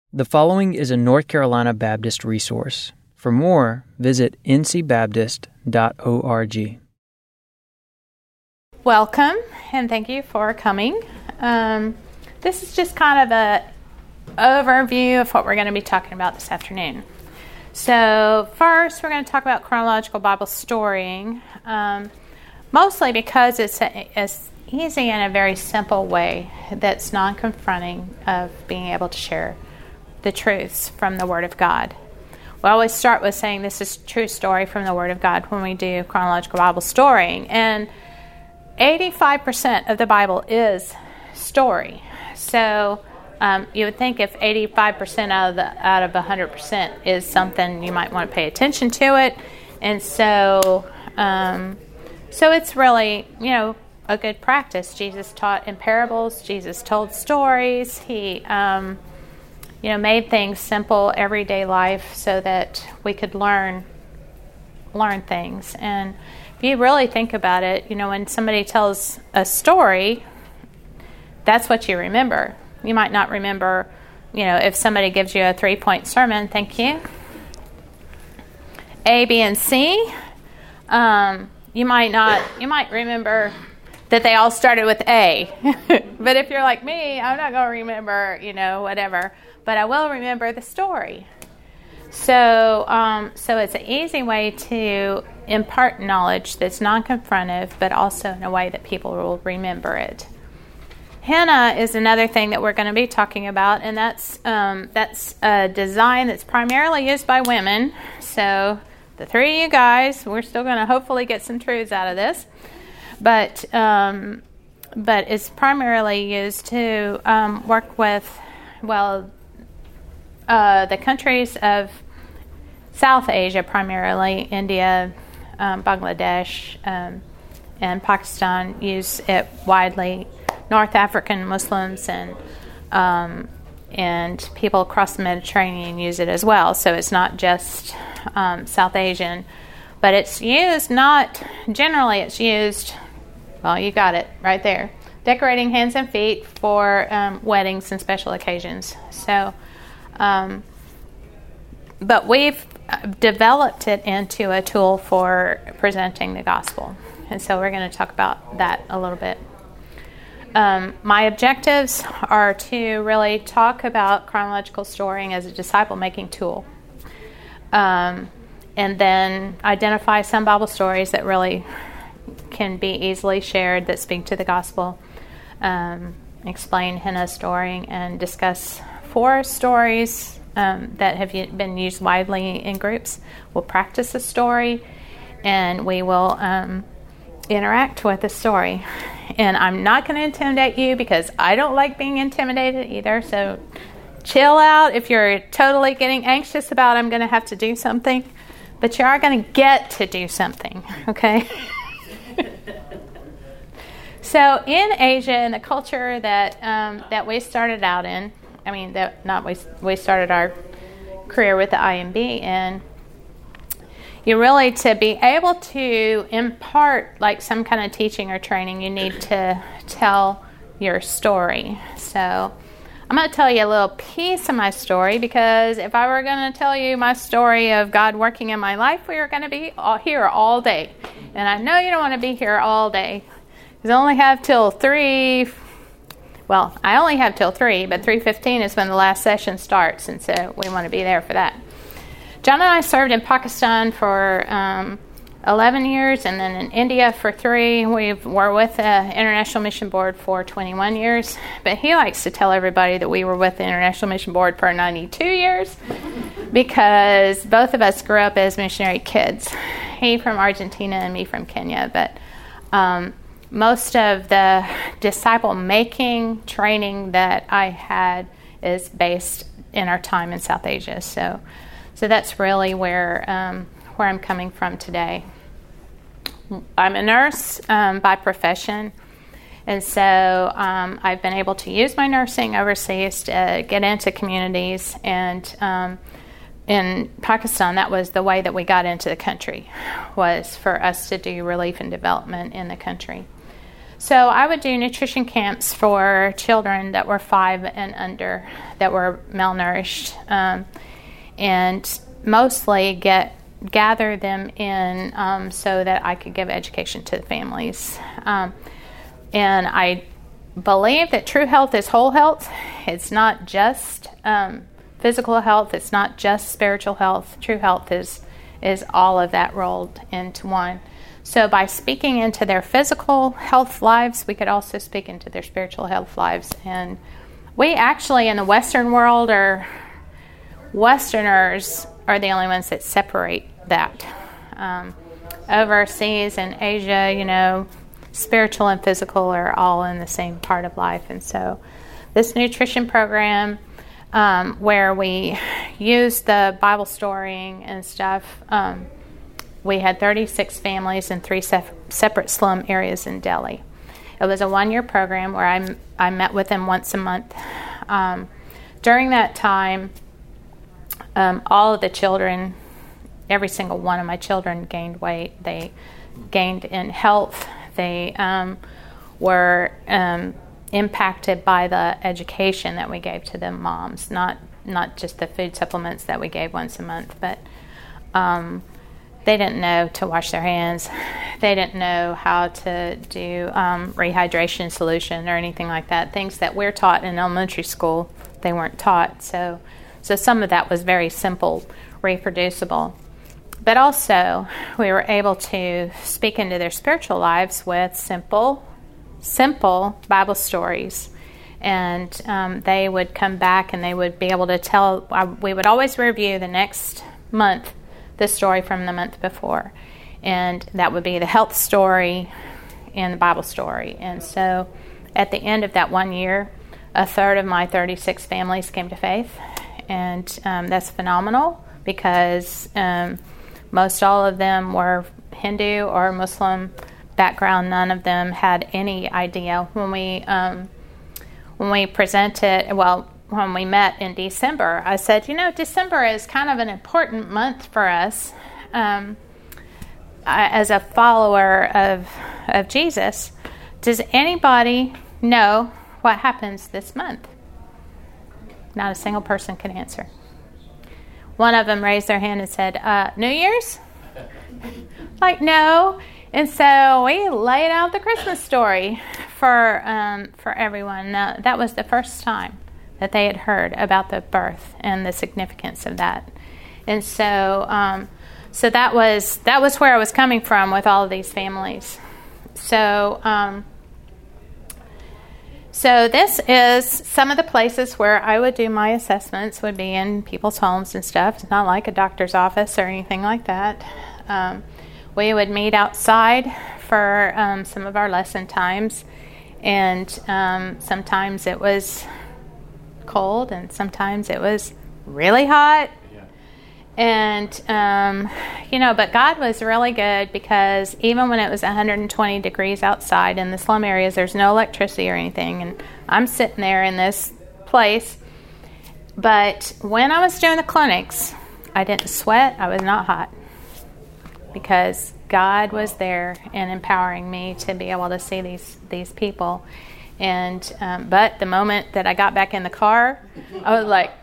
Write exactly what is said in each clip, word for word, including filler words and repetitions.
The following is a North Carolina Baptist resource. For more, visit n c baptist dot org. Welcome, and thank you for coming. Um, this is just kind of a overview of what we're going to be talking about this afternoon. So first, we're going to talk about chronological Bible storying, um, mostly because it's, a, it's easy in a very simple way that's non-confronting of being able to share the truths from the Word of God. We always start with saying this is a true story from the Word of God when we do chronological Bible storying. And eighty-five percent of the Bible is story. So um, you would think if eighty-five percent out of the, out of one hundred percent is something, you might want to pay attention to it. And so, um, so it's really, you know, a good practice. Jesus taught in parables. Jesus told stories. He um, you know, made things simple, everyday life, so that we could learn learn things. And if you really think about it, you know, when somebody tells a story, that's what you remember. You might not remember, you know, if somebody gives you a three-point sermon, thank you, A, B, and C, um, you might not, you might remember that they all started with A. But if you're like me, I'm not going to remember, you know, whatever. But I will remember the story. So um, so it's an easy way to impart knowledge that's non-confrontive, but also in a way that people will remember it. Henna is another thing that we're going to be talking about, and that's um, that's a design that's primarily used by women. So the three of you guys, we're still going to hopefully get some truths out of this. But um, but it's primarily used to um, work with, well, uh, the countries of South Asia, primarily India, um, Bangladesh, um, and Pakistan use it widely. North African Muslims and um, and people across the Mediterranean use it as well. So it's not just um, South Asian, but it's used not generally. It's used. Well, you got it right there. Decorating hands and feet for um, weddings and special occasions. So, um, but we've developed it into a tool for presenting the gospel. And so we're going to talk about that a little bit. Um, my objectives are to really talk about chronological storying as a disciple-making tool. Um, and then identify some Bible stories that really can be easily shared that speak to the gospel, um, explain Henna storying, and discuss four stories um, that have been used widely in groups. We'll practice a story, and we will um, interact with the story. And I'm not going to intimidate you because I don't like being intimidated either, so chill out if you're totally getting anxious about I'm going to have to do something, but you are going to get to do something, okay? So in Asia, in the culture that um, that we started out in, I mean, that not we we started our career with the I M B in, you really, to be able to impart like some kind of teaching or training, you need to tell your story. So I'm going to tell you a little piece of my story, because if I were going to tell you my story of God working in my life, we were going to be all here all day. And I know you don't want to be here all day, because I only have till three. Well, I only have till three, but three fifteen is when the last session starts, and so we want to be there for that. John and I served in Pakistan for um, eleven years, and then in India for three. We were with the International Mission Board for twenty-one years, but he likes to tell everybody that we were with the International Mission Board for ninety-two years, because both of us grew up as missionary kids. He from Argentina and me from Kenya, but um, most of the disciple-making training that I had is based in our time in South Asia. So, so that's really where um, where I'm coming from today. I'm a nurse um, by profession, and so um, I've been able to use my nursing overseas to get into communities, and um, in Pakistan, that was the way that we got into the country, was for us to do relief and development in the country. So I would do nutrition camps for children that were five and under that were malnourished, um, and mostly get gather them in um, so that I could give education to the families. Um, and I believe that true health is whole health. It's not just um, physical health. It's not just spiritual health. True health is is all of that rolled into one. So by speaking into their physical health lives, we could also speak into their spiritual health lives. And we actually, in the Western world, are Westerners are the only ones that separate that. Um, overseas in Asia, you know, spiritual and physical are all in the same part of life. And so this nutrition program, um, where we use the Bible storying and stuff, um, we had thirty-six families in three sef- separate slum areas in Delhi. It was a one-year program where I, I met with them once a month. Um, during that time, um, all of the children, every single one of my children gained weight. They gained in health. They um, were um, impacted by the education that we gave to the moms, not not just the food supplements that we gave once a month, but um, they didn't know to wash their hands. They didn't know how to do um, rehydration solution or anything like that. Things that we're taught in elementary school, they weren't taught. So, so some of that was very simple, reproducible. But also, we were able to speak into their spiritual lives with simple, simple Bible stories. And um, they would come back and they would be able to tell, uh, we would always review the next month the story from the month before. And that would be the health story and the Bible story. And so at the end of that one year, a third of my thirty-six families came to faith. And um, that's phenomenal because um, most all of them were Hindu or Muslim background. None of them had any idea. When we um, when we presented, well, when we met in December, I said, you know, December is kind of an important month for us. Um, I, as a follower of of Jesus, does anybody know what happens this month? Not a single person could answer. One of them raised their hand and said, uh, New Year's? Like, no. And so we laid out the Christmas story for um, for everyone. Now, that was the first time that they had heard about the birth and the significance of that. And so um, so that was that was where I was coming from with all of these families. So um, so this is some of the places where I would do my assessments, would be in people's homes and stuff. It's not like a doctor's office or anything like that. Um, we would meet outside for um, some of our lesson times, and um, sometimes it was cold and sometimes it was really hot. Yeah. And um, you know, but God was really good, because even when it was one hundred twenty degrees outside in the slum areas, there's no electricity or anything, and I'm sitting there in this place. But when I was doing the clinics, I didn't sweat, I was not hot, because God was there and empowering me to be able to see these these people. And um, but the moment that I got back in the car, I was like,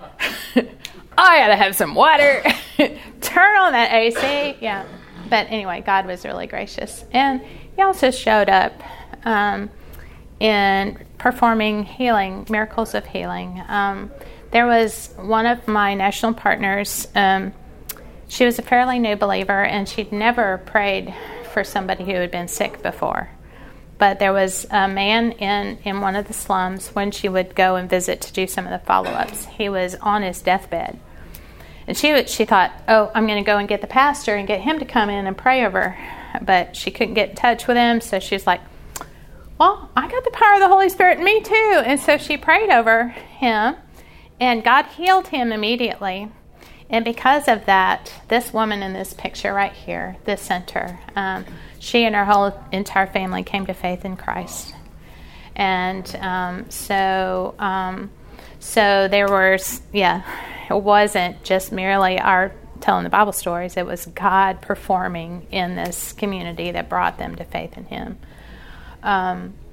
I gotta have some water. Turn on that A C. Yeah. But anyway, God was really gracious, and He also showed up um, in performing healing, miracles of healing. Um, there was one of my national partners. Um, she was a fairly new believer, and she'd never prayed for somebody who had been sick before. But there was a man in, in one of the slums when she would go and visit to do some of the follow-ups. He was on his deathbed. And she she thought, oh, I'm going to go and get the pastor and get him to come in and pray over her. But she couldn't get in touch with him, so she's like, well, I got the power of the Holy Spirit in me too. And so she prayed over him, and God healed him immediately. And because of that, this woman in this picture right here, this center, um, she and her whole entire family came to faith in Christ. And um, so, um, so there was, yeah, it wasn't just merely our telling the Bible stories. It was God performing in this community that brought them to faith in Him. Um,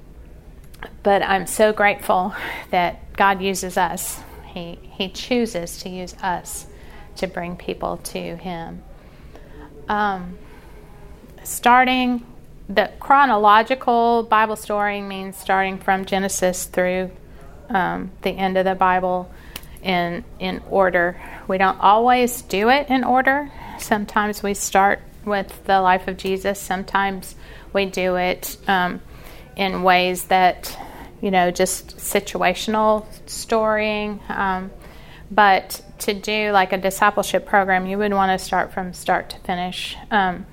but I'm so grateful that God uses us. He He chooses to use us to bring people to Him. Um, starting the chronological Bible story means starting from Genesis through um, the end of the Bible in in order. We don't always do it in order. Sometimes we start with the life of Jesus. Sometimes we do it um, in ways that, you know, just situational storying. Um, but to do like a discipleship program, you would want to start from start to finish. Um,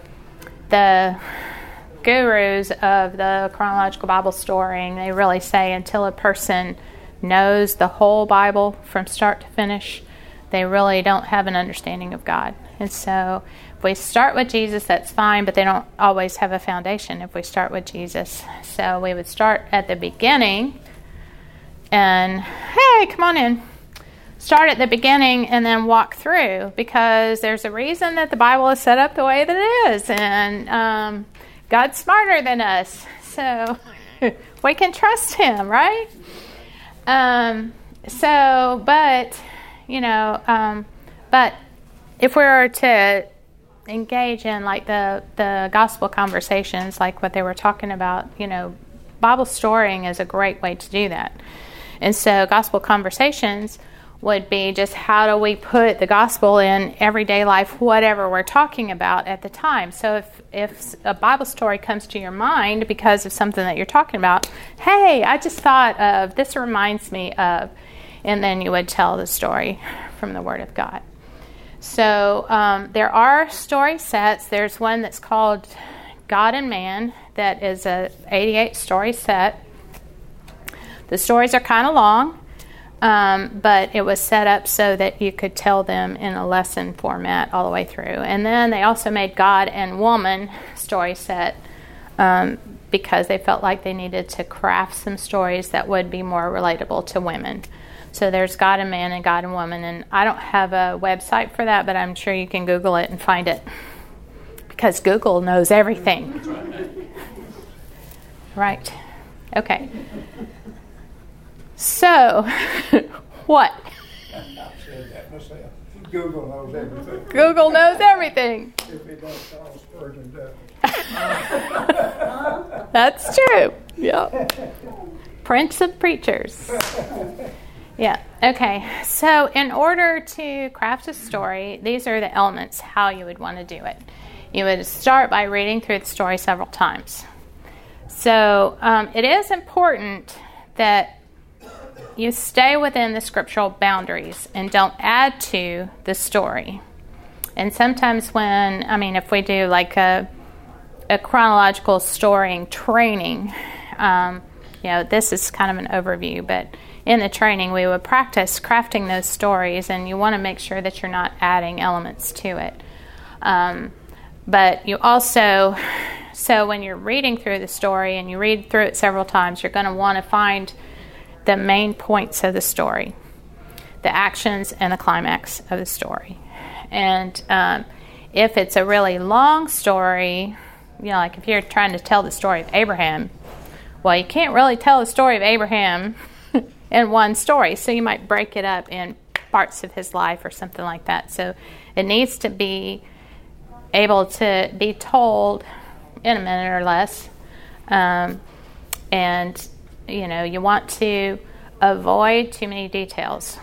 the gurus of the chronological Bible storying, they really say until a person knows the whole Bible from start to finish, they really don't have an understanding of God. And so if we start with Jesus, that's fine, but they don't always have a foundation if we start with Jesus. So we would start at the beginning and, hey, come on in. Start at the beginning and then walk through, because there's a reason that the Bible is set up the way that it is. And um, God's smarter than us, so we can trust Him, right? Um, so, but, you know, um, but if we were to engage in like the, the gospel conversations, like what they were talking about, you know, Bible storying is a great way to do that. And so gospel conversations would be just how do we put the gospel in everyday life, whatever we're talking about at the time. So if, if a Bible story comes to your mind because of something that you're talking about, hey, I just thought of, this reminds me of, and then you would tell the story from the Word of God. So um, there are story sets. There's one that's called God and Man that is a eighty-eight story set. The stories are kind of long. Um, but it was set up so that you could tell them in a lesson format all the way through. And then they also made God and Woman story set um, because they felt like they needed to craft some stories that would be more relatable to women. So there's God and Man and God and Woman. And I don't have a website for that, but I'm sure you can Google it and find it, because Google knows everything. Right. Okay. So, what? I said that myself. Google knows everything. Google knows everything. If it does, Charles Spurgeon does. That's true. Yeah. Prince of preachers. Yeah. Okay. So, in order to craft a story, these are the elements how you would want to do it. You would start by reading through the story several times. So, um, it is important that you stay within the scriptural boundaries and don't add to the story. And sometimes when, I mean, if we do like a a chronological storying training, um, you know, this is kind of an overview, but in the training we would practice crafting those stories, and you want to make sure that you're not adding elements to it. Um, but you also, so when you're reading through the story and you read through it several times, you're going to want to find the main points of the story, the actions and the climax of the story. And um, if it's a really long story, you know, like if you're trying to tell the story of Abraham, well, you can't really tell the story of Abraham in one story, so you might break it up in parts of his life or something like that. So it needs to be able to be told in a minute or less. Um, and You know, you want to avoid too many details.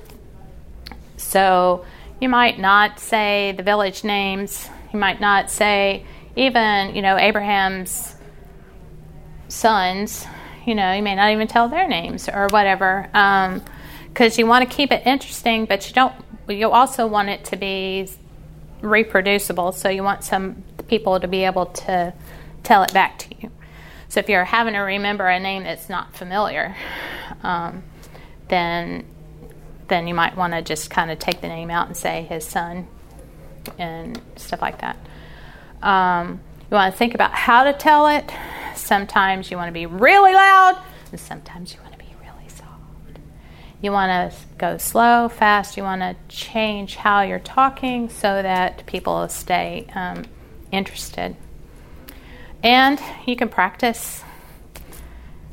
So you might not say the village names. You might not say even, you know, Abraham's sons. You know, you may not even tell their names or whatever, because um, you want to keep it interesting, but you don't. You also want it to be reproducible. So you want some people to be able to tell it back to you. So if you're having to remember a name that's not familiar, um, then then you might want to just kind of take the name out and say his son and stuff like that. Um, you want to think about how to tell it. Sometimes you want to be really loud, and sometimes you want to be really soft. You want to go slow, fast. You want to change how you're talking so that people stay um, interested. And you can practice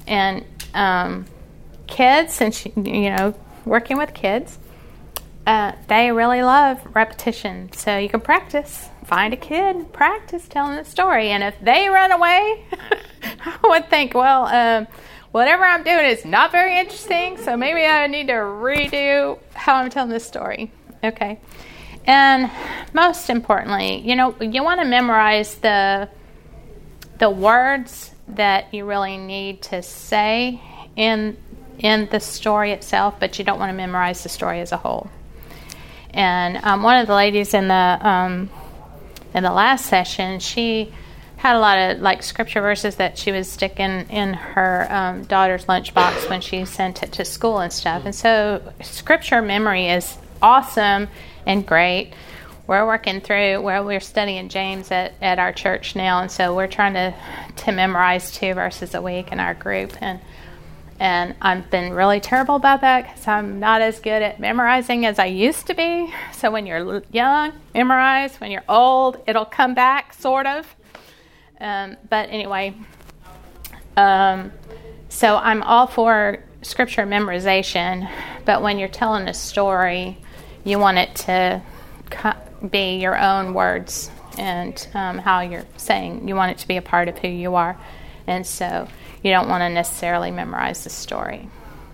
and um, kids, since you know working with kids, uh, they really love repetition. So you can practice. Find a kid, practice telling the story, and if they run away, I would think, well, um, whatever I'm doing is not very interesting, so maybe I need to redo how I'm telling this story. Okay. And most importantly, you know, you want to memorize the the words that you really need to say in in the story itself, but you don't want to memorize the story as a whole. And um, one of the ladies in the um, in the last session, she had a lot of like scripture verses that she was sticking in her um, daughter's lunchbox when she sent it to school and stuff. And so scripture memory is awesome and great. We're working through where we're studying James at, at our church now, and so we're trying to, to memorize two verses a week in our group. And and I've been really terrible about that because I'm not as good at memorizing as I used to be. So when you're young, memorize. When you're old, it'll come back, sort of. Um, but anyway, um, so I'm all for scripture memorization, but when you're telling a story, you want it to be your own words and um, how you're saying. You want it to be a part of who you are. And so you don't want to necessarily memorize the story.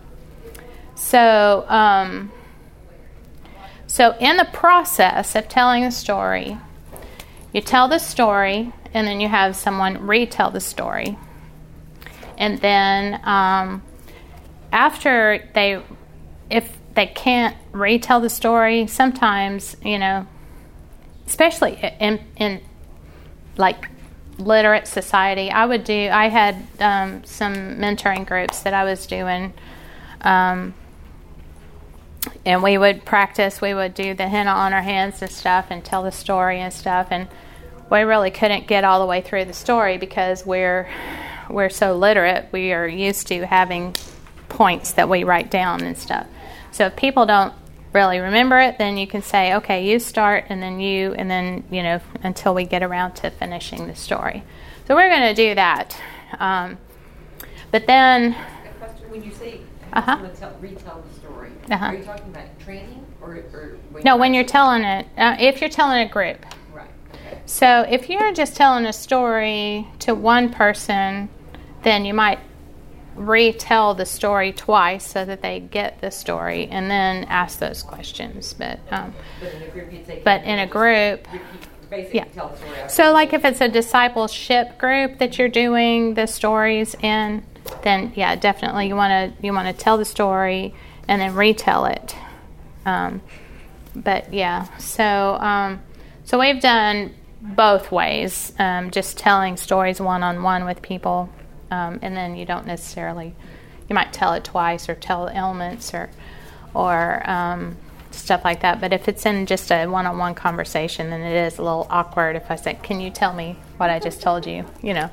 So, um, so in the process of telling a story, you tell the story, and then you have someone retell the story. And then um, after they, if they can't retell the story, sometimes, you know, especially in, in like literate society, I would do, I had um, some mentoring groups that I was doing, um, and we would practice, we would do the henna on our hands and stuff and tell the story and stuff, and we really couldn't get all the way through the story because we're we're so literate. We are used to having points that we write down and stuff. So if people don't really remember it, then you can say, okay, you start, and then you, and then, you know, until we get around to finishing the story. So we're going to do that. Um, but then... When you say uh-huh. tell, retell the story, uh-huh. are you talking about training? or, or when No, when you're telling it, uh, if you're telling a group. Right. Okay. So if you're just telling a story to one person, then you might retell the story twice so that they get the story and then ask those questions. But um, but in a group, you'd say, but in a group, basically yeah. tell the story. So like if it's a discipleship group that you're doing the stories in, then yeah, definitely you want to you want to tell the story and then retell it. Um, but yeah, so um, so we've done both ways, um, just telling stories one on one with people. Um, and then you don't necessarily, you might tell it twice or tell elements or or um, stuff like that. But if it's in just a one-on-one conversation, then it is a little awkward if I say, can you tell me what I just told you? You know.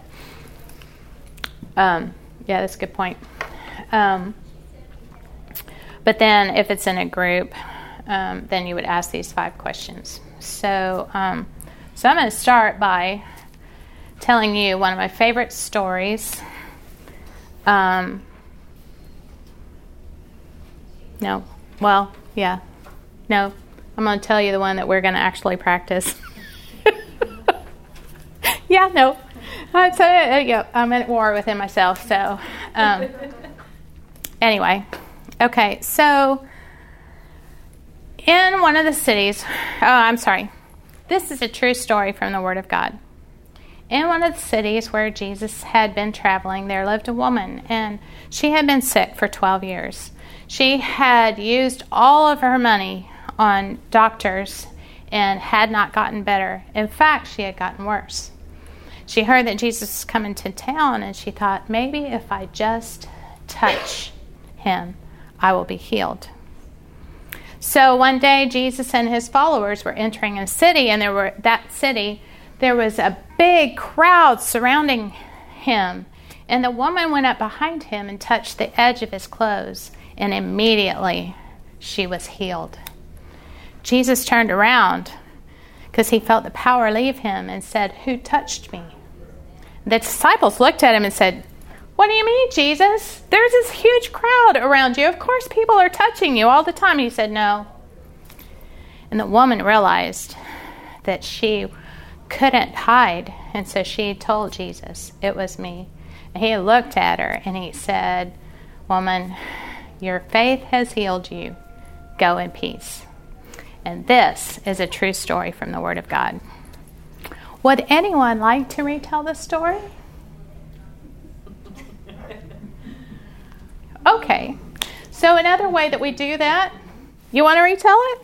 Um, yeah, that's a good point. Um, but then if it's in a group, um, then you would ask these five questions. So, um, so I'm going to start by telling you one of my favorite stories. Um, no, well, yeah, no, I'm going to tell you the one that we're going to actually practice. yeah, no, uh, so there you go. I'm at war within myself. So, um, anyway, okay. So, in one of the cities, oh, I'm sorry. This is a true story from the Word of God. In one of the cities where Jesus had been traveling, there lived a woman, and she had been sick for twelve years. She had used all of her money on doctors and had not gotten better. In fact, she had gotten worse. She heard that Jesus was coming to town, and she thought, maybe if I just touch him, I will be healed. So one day, Jesus and his followers were entering a city, and there were that city there was a big crowd surrounding him, and the woman went up behind him and touched the edge of his clothes, and immediately she was healed. Jesus turned around because he felt the power leave him and said, "Who touched me?" The disciples looked at him and said, What do you mean, Jesus? There's this huge crowd around you. Of course people are touching you all the time. He said, no. And the woman realized that she couldn't hide. And so she told Jesus, it was me. And he looked at her and he said, woman, your faith has healed you. Go in peace. And this is a true story from the Word of God. Would anyone like to retell the story? Okay. So another way that we do that, you want to retell it?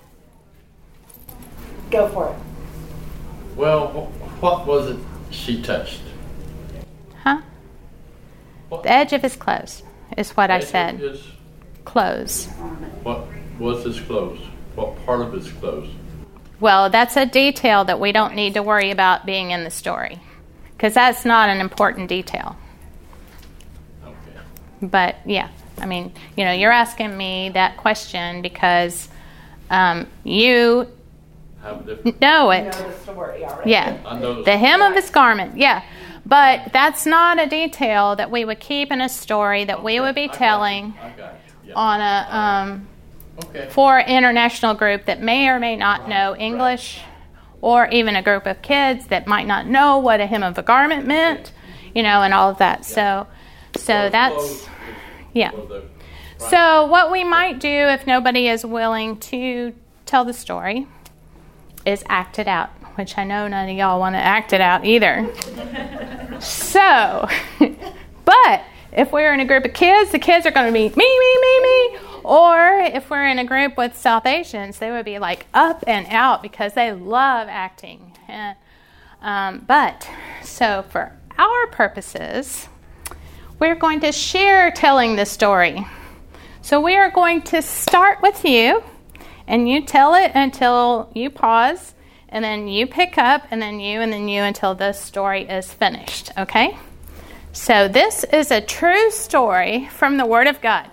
Go for it. Well, what was it she touched? Huh? What? The edge of his clothes is what I Edge of said. his- Clothes. What was his clothes? What part of his clothes? Well, that's a detail that we don't need to worry about being in the story, because that's not an important detail. Okay. But yeah, I mean, you know, you're asking me that question because um, you Have a different. know You it. know the story already. Yeah. I know The hem of his garment, yeah. But that's not a detail that we would keep in a story that we Okay, would be I got you. telling I got you. Yeah. on a um, Okay. for an international group that may or may not know English, or even a group of kids that might not know what a hem of a garment meant, you know, and all of that. So, so Well, that's clothes yeah. was the- right. So what we might do if nobody is willing to tell the story is act it out, which I know none of y'all want to act it out either. So, but if we're in a group of kids, the kids are going to be me, me, me, me. Or if we're in a group with South Asians, they would be like up and out because they love acting. And, um, but, so for our purposes, we're going to share telling the story. So we are going to start with you, and you tell it until you pause, and then you pick up, and then you, and then you until the story is finished, okay? So this is a true story from the Word of God.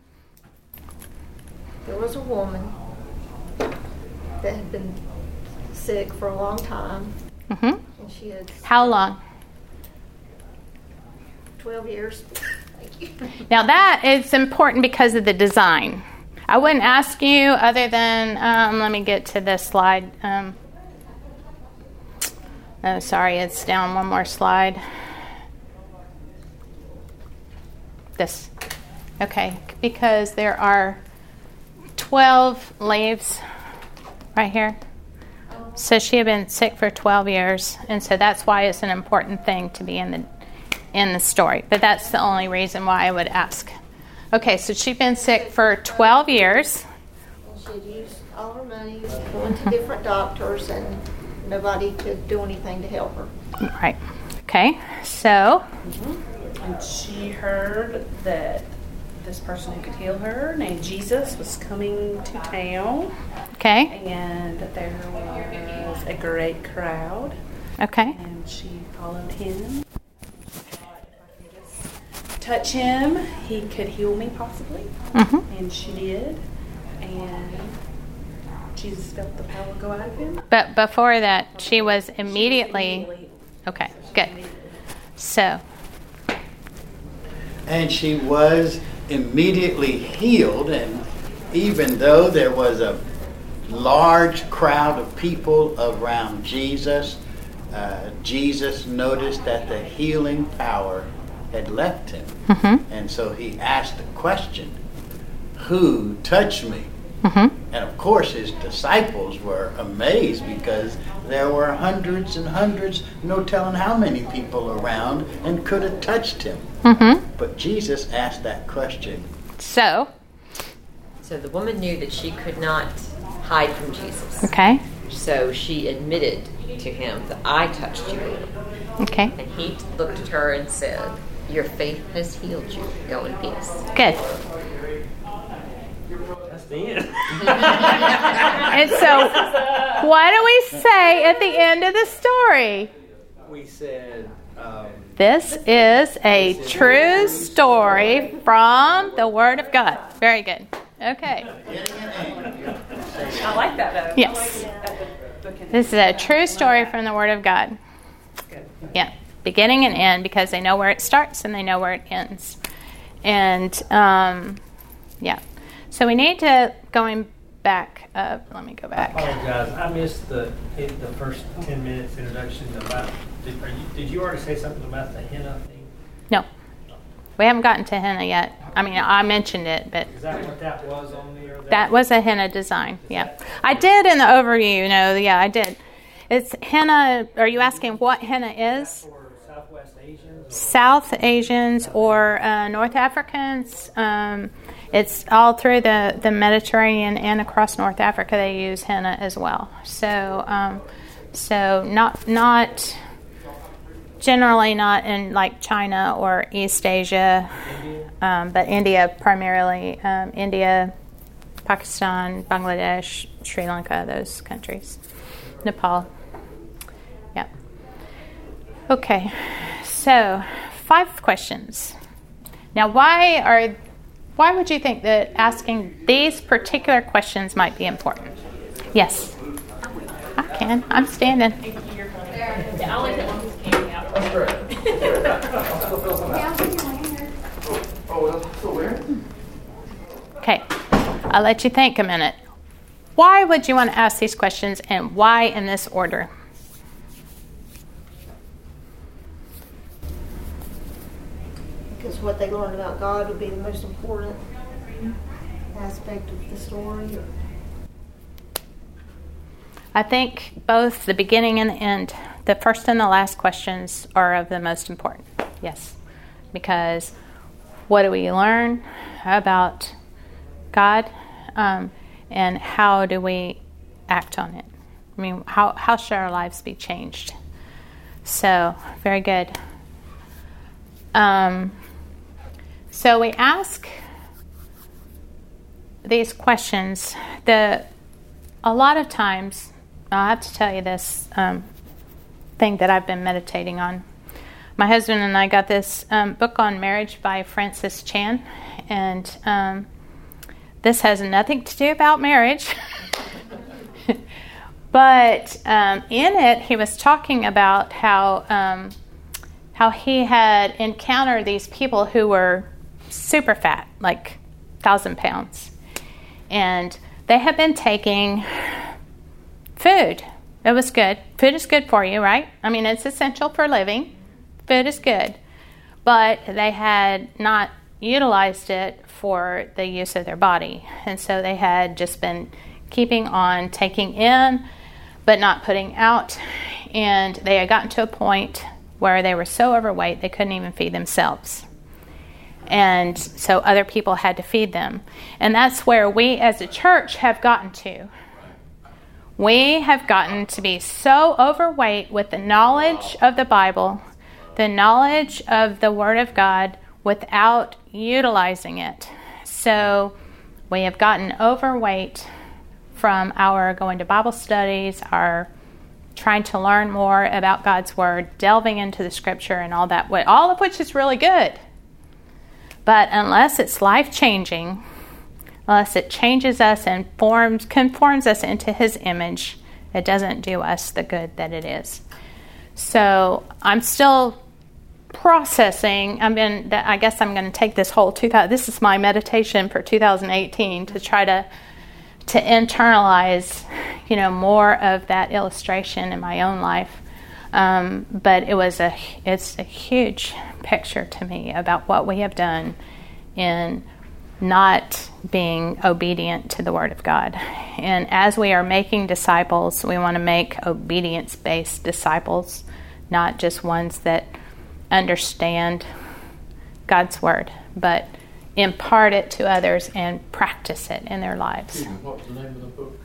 There was a woman that had been sick for a long time, hmm and she had How long? twelve years. Thank you. Now that is important because of the design. I wouldn't ask you other than, um, let me get to this slide. Um, oh, sorry, it's down one more slide. This. Okay, because there are twelve leaves right here. So she had been sick for twelve years, and so that's why it's an important thing to be in the in the story. But that's the only reason why I would ask. Okay, so she'd been sick for twelve years. And she had used all her money going to different doctors, and nobody could do anything to help her. Right. Okay, so, And she heard that this person who could heal her, named Jesus, was coming to town, okay, and that there was a great crowd, okay, and she followed him. Thought if I could just touch him, he could heal me possibly, mm-hmm. and she did, and Jesus felt the power go out of him. But before that, she was immediately, okay, good. So, And she was immediately healed, and even though there was a large crowd of people around Jesus, uh, Jesus noticed that the healing power had left him. mm-hmm, And so he asked the question, who touched me? mm-hmm, And of course his disciples were amazed because there were hundreds and hundreds, no telling how many people around, and could have touched him. mm-hmm. But Jesus asked that question. So, So the woman knew that she could not hide from Jesus. okay, So she admitted to him that I touched you. okay, And he looked at her and said, your faith has healed you. Go in peace. good. That's the end. And so, what do we say at the end of the story? We said, um, This is a true story from the Word of God. Very good. Okay. I like that though. Yes. At the bookend. This is a true story from the Word of God. Good. Yeah. beginning and end, because they know where it starts and they know where it ends. And, um, yeah. So we need to, going back up, let me go back. I apologize. I missed the the first ten minutes introduction about, did, are you, did you already say something about the henna thing? No. We haven't gotten to henna yet. I mean, I mentioned it, but... Is that what that was on there? That was a henna design, yeah. I did in the overview, you know, yeah, I did. It's henna, are you asking what henna is? For Southwest Asians? South Asians or uh, North Africans. Um, it's all through the, the Mediterranean and across North Africa they use henna as well. So, um, so not not generally not in like China or East Asia, um, but India primarily. Um, India, Pakistan, Bangladesh, Sri Lanka, those countries, Nepal. Yeah. Okay. So, five questions. Now, why are why would you think that asking these particular questions might be important? Yes. I can. I'm standing. Okay. I'll let you think a minute. Why would you want to ask these questions, and why in this order? Because what they learned about God would be the most important aspect of the story. I think both the beginning and the end, the first and the last questions are of the most important. Yes. Because what do we learn about God, um, and how do we act on it? I mean, how, how should our lives be changed? So, very good. Um, so we ask these questions. The a lot of times, I have to tell you this um, thing that I've been meditating on. My husband and I got this um, book on marriage by Francis Chan, and um, this has nothing to do about marriage. But um, in it, he was talking about how um, how he had encountered these people who were super fat, like thousand pounds, and they had been taking food. It was good. Food is good for you, right? I mean, it's essential for living. Food is good, but they had not utilized it for the use of their body, and so they had just been keeping on taking in but not putting out, and they had gotten to a point where they were so overweight they couldn't even feed themselves, and so other people had to feed them. And that's where we as a church have gotten to. We have gotten to be so overweight with the knowledge of the Bible, the knowledge of the Word of God, without utilizing it. So we have gotten overweight from our going to Bible studies, our trying to learn more about God's Word, delving into the Scripture and all that, all of which is really good. But unless it's life-changing, unless it changes us and forms, conforms us into His image, it doesn't do us the good that it is. So I'm still processing. I mean, I guess I'm going to take this whole two thousand. This is my meditation for two thousand eighteen to try to to internalize, you know, more of that illustration in my own life. Um, but it was a it's a huge picture to me about what we have done in not being obedient to the Word of God. And as we are making disciples, we want to make obedience-based disciples, not just ones that understand God's Word, but impart it to others and practice it in their lives. What's the name of the book?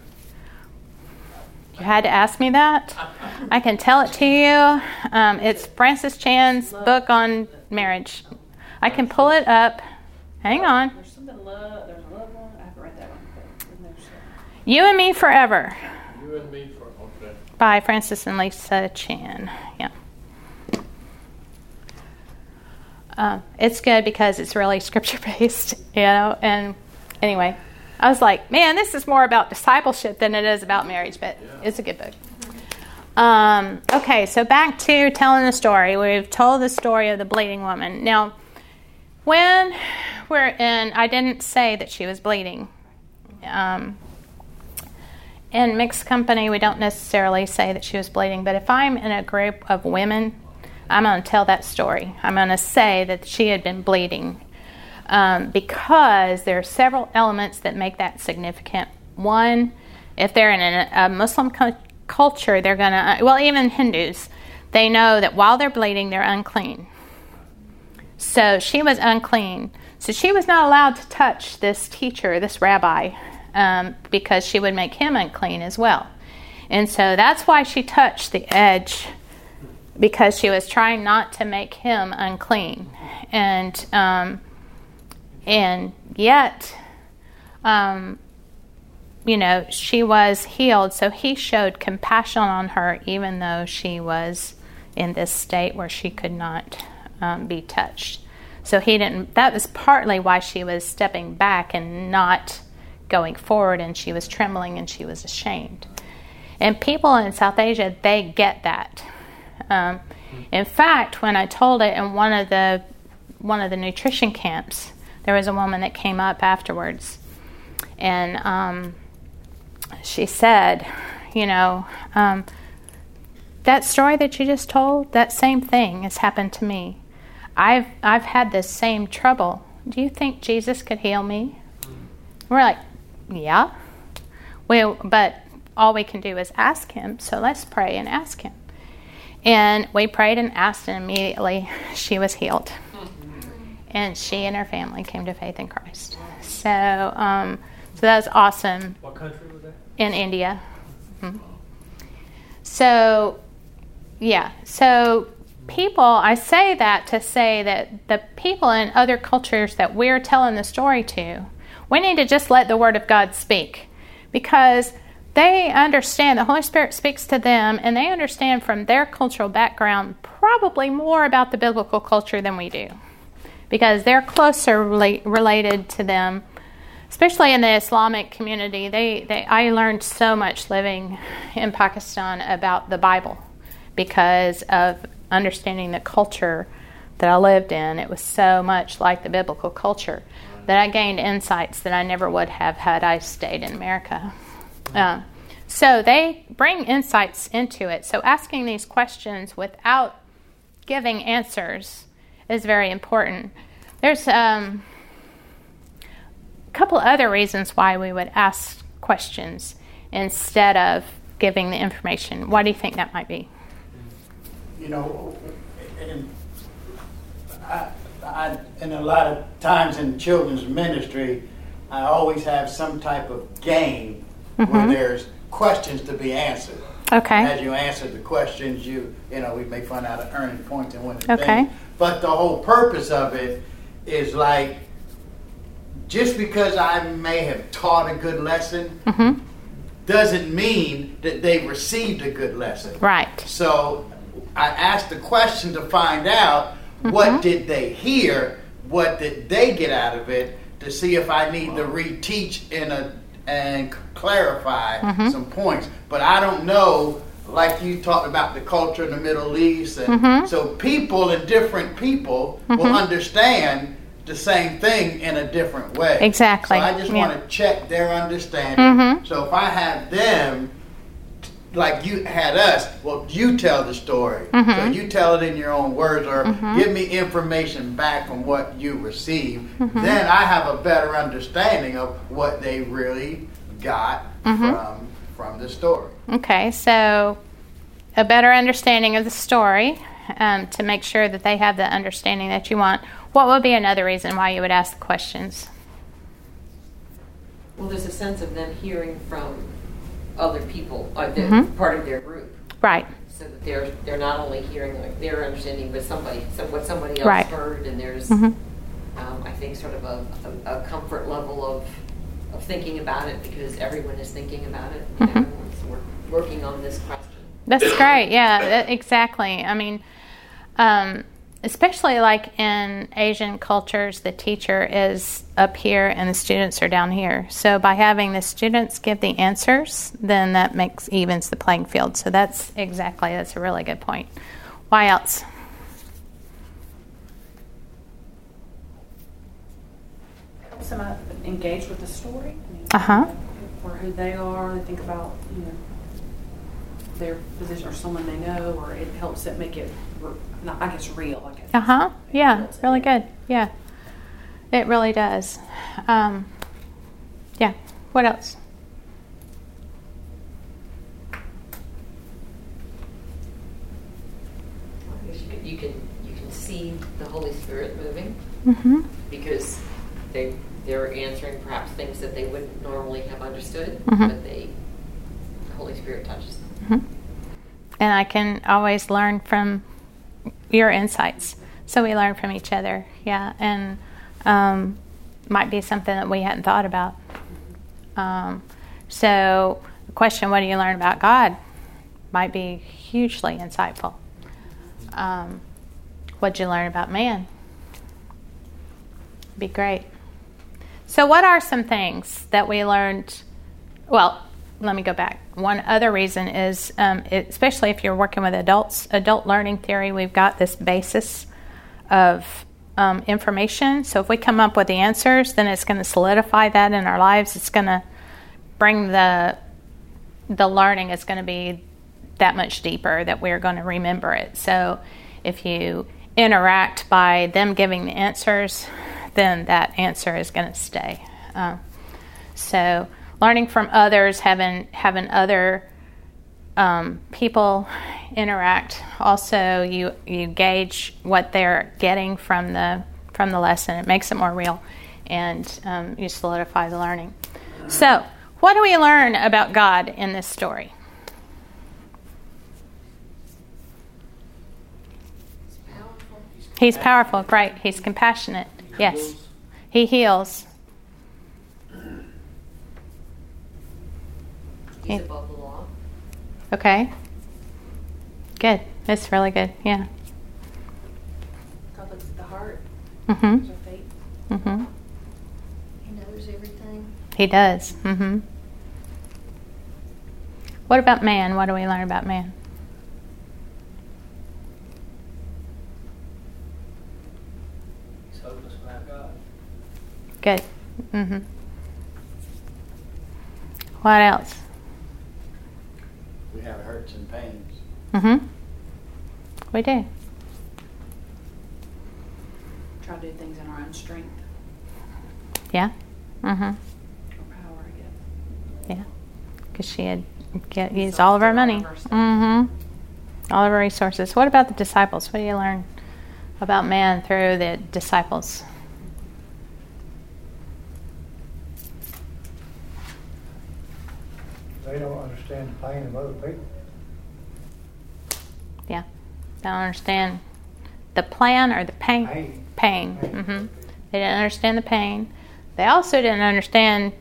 You had to ask me that? I can tell it to you. Um, it's Francis Chan's book on marriage. I can pull it up. Hang on. There's something love. There's a love one. I haven't read that one. But there's, uh, You and Me Forever. You and Me for okay. By Francis and Lisa Chan. Yeah. Uh, it's good because it's really scripture-based, you know. And anyway, I was like, man, this is more about discipleship than it is about marriage, but yeah. It's a good book. Um, okay, so back to telling the story. We've told the story of the bleeding woman. Now, when we're in, I didn't say that she was bleeding. Um, in mixed company, we don't necessarily say that she was bleeding, but if I'm in a group of women, I'm going to tell that story. I'm going to say that she had been bleeding um, because there are several elements that make that significant. One, if they're in a, a Muslim co- culture, they're going to, well, even Hindus, they know that while they're bleeding, they're unclean. So she was unclean. So she was not allowed to touch this teacher, this rabbi, um, because she would make him unclean as well. And so that's why she touched the edge, because she was trying not to make him unclean. And um, and yet, um, you know, she was healed. So he showed compassion on her, even though she was in this state where she could not um, be touched. So he didn't, that was partly why she was stepping back and not going forward, and she was trembling and she was ashamed. And people in South Asia, they get that. Um, in fact, when I told it in one of the one of the nutrition camps, there was a woman that came up afterwards, and um, she said, you know, um, that story that you just told, that same thing has happened to me. I've I've had this same trouble. Do you think Jesus could heal me? We're like, yeah. Well, but all we can do is ask him. So let's pray and ask him. And we prayed and asked, and immediately she was healed. And she and her family came to faith in Christ. So, um, so that was awesome. What country was that? In India. Mm-hmm. So, yeah. So people, I say that to say that the people in other cultures that we're telling the story to, we need to just let the Word of God speak, because they understand, the Holy Spirit speaks to them, and they understand from their cultural background probably more about the biblical culture than we do, because they're closer rela- related to them, especially in the Islamic community. They, they, I learned so much living in Pakistan about the Bible because of understanding the culture that I lived in. It was so much like the biblical culture that I gained insights that I never would have had I stayed in America. Uh, so they bring insights into it. So asking these questions without giving answers is very important. There's um, a couple other reasons why we would ask questions instead of giving the information. Why do you think that might be? You know, and I, I, and a lot of times in children's ministry, I always have some type of game mm-hmm. where there's questions to be answered. Okay. And as you answer the questions, you you know, we make fun out of earning points and winning okay. things. But the whole purpose of it is like, just because I may have taught a good lesson mm-hmm. doesn't mean that they received a good lesson. Right. So I asked the question to find out mm-hmm. what did they hear, what did they get out of it, to see if I need to reteach in a and clarify mm-hmm. some points. But I don't know, like you talked about the culture in the Middle East, and mm-hmm. so people and different people mm-hmm. will understand the same thing in a different way. Exactly. So I just yeah. want to check their understanding. Mm-hmm. So if I have them, like you had us, well, you tell the story. Mm-hmm. So you tell it in your own words, or mm-hmm. give me information back from what you received. Mm-hmm. Then I have a better understanding of what they really got mm-hmm. from from the story. Okay, so a better understanding of the story um, to make sure that they have the understanding that you want. What would be another reason why you would ask the questions? Well, there's a sense of them hearing from other people, or they're mm-hmm. part of their group. Right. So that they're they're not only hearing like their understanding, but somebody, so what somebody else right. heard, and there's, mm-hmm. um, I think, sort of a, a, a comfort level of of thinking about it, because everyone is thinking about it. You mm-hmm. know, everyone's work, working on this question. That's great. Yeah, exactly. I mean, um, especially like in Asian cultures, the teacher is up here and the students are down here. So by having the students give the answers, then that makes evens the playing field. So that's exactly, that's a really good point. Why else? Helps them uh, engage with the story. I mean, Uh-huh. or who they are. They think about, you know, their position or someone they know, or it helps it make it, not, I guess, real. I guess. Uh huh. Yeah, really good. Yeah, it really does. Um, yeah. What else? I guess you can, you can you can see the Holy Spirit moving Mm-hmm. because they they're answering perhaps things that they wouldn't normally have understood, Mhm. but they the Holy Spirit touches them. Mm-hmm. And I can always learn from your insights. So we learn from each other. Yeah, and um, might be something that we hadn't thought about. Um, so the question, what do you learn about God, might be hugely insightful. Um, what'd you learn about man? Be great. So what are some things that we learned? Well, let me go back. One other reason is, um, it, especially if you're working with adults, adult learning theory, we've got this basis of um, information. So if we come up with the answers, then it's going to solidify that in our lives. It's going to bring the the learning is going to be that much deeper that we're going to remember it. So if you interact by them giving the answers, then that answer is going to stay. Uh, so learning from others, having having other um, people interact. Also, you you gauge what they're getting from the from the lesson. It makes it more real, and um, you solidify the learning. So, what do we learn about God in this story? He's powerful. He's powerful, right? He's compassionate. Yes, he heals. He's above the law. Okay. Good. That's really good. Yeah. God looks at the heart. Mhm. There's a faith. Mhm. He knows everything. He does. Mhm. What about man? What do we learn about man? He's hopeless without God. Good. Mhm. What else? We have hurts and pains. Mhm. We do. Try to do things in our own strength Yeah. Mhm. or power, I guess. Yeah. Because she had get, used all of our money. Mhm. All of our resources. What about the disciples? What do you learn about man through the disciples? They don't understand the pain of other people. Yeah. They don't understand the plan or the pain. Pain. Pain. Pain. hmm They didn't understand the pain. They also didn't understand.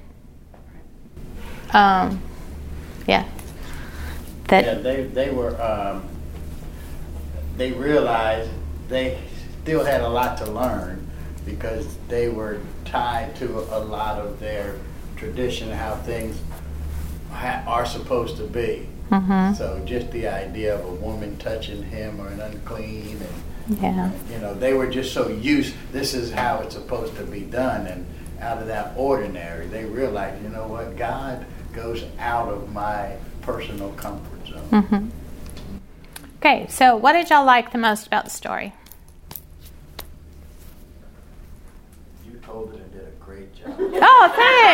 Um, yeah. That. Yeah, they they were. Um, they realized they still had a lot to learn because they were tied to a lot of their tradition, how things ha- are supposed to be. Mhm. So just the idea of a woman touching him or an unclean, and Yeah. you know, they were just so used. This is how it's supposed to be done, and out of that ordinary, they realized, you know what, God goes out of my personal comfort zone. hmm Okay, so what did y'all like the most about the story? You told it and did a great job. Oh,